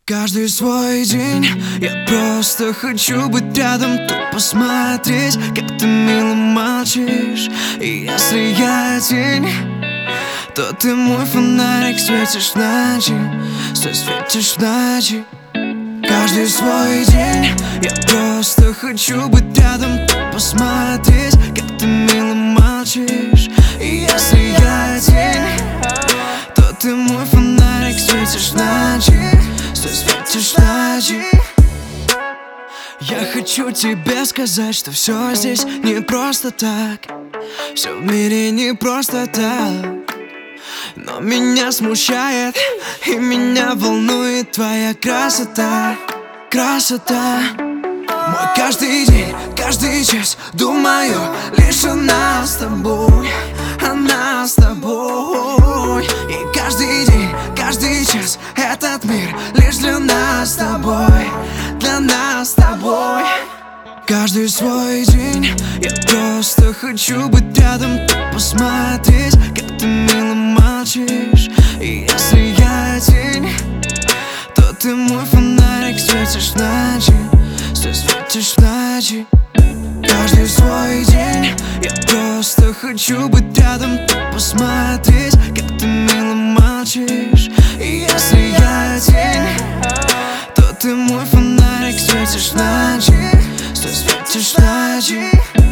Каждый свой день я просто хочу быть рядом, тупо смотреть, как ты мило молчишь. И если я тень, то ты мой фонарик, светишь в ночи, светишь в ночи. Каждый свой день я просто хочу быть рядом, тупо смотреть, как ты мило молчишь. И если я тень, то ты мой фонарик, светишь в ночи, светишь в ночи. Я хочу тебе сказать, что все здесь не просто так, все в мире не просто так. Но меня смущает и меня волнует твоя красота, красота. Мой каждый день, каждый час думаю лишь о нас с тобой, о нас с тобой. И каждый день, каждый час этот мир лишь для нас с тобой, для нас с тобой. Каждый свой день я просто хочу быть рядом, тупо смотреть, как ты мило молчишь. И если я тень, то ты мой фонарик, светишь в ночи, светишь в ночи. Каждый свой день я просто хочу быть рядом, тупо смотреть, как ты мило молчишь. И если я тень, то ты мой фонарик, светишь в ночи, светишь в ночи.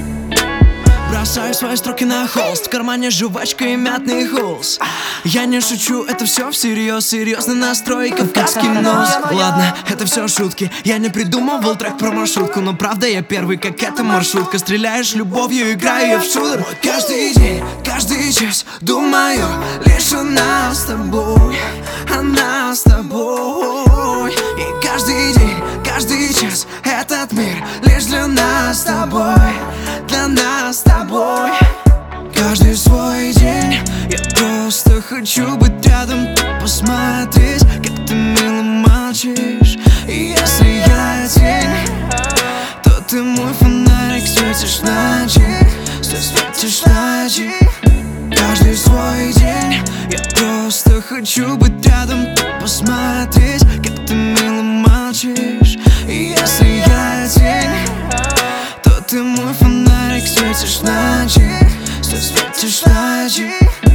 Бросаю свои строки на холст, в кармане жвачка и мятный холст. Я не шучу, это все всерьез, серьезный настрой, кавказский нос. Ладно, это все шутки, я не придумывал трек про маршрутку, но правда я первый, как эта маршрутка. Стреляешь любовью, играю я в шутер. Мой каждый день, каждый час думаю лишь о нас с тобой, о нас с тобой. И каждый день, каждый час этот мир лишь для нас с тобой, для нас с тобой. Каждый свой день я просто хочу быть рядом, тупо смотреть, как ты мило молчишь. И если я тень, то ты мой фонарик, светишь в ночи, светишь в ночи. Каждый свой день я просто хочу быть рядом, тупо смотреть, как ты мило молчишь. И если я тень, то ты мой фонарик, светишь в ночи, светишь в ночи.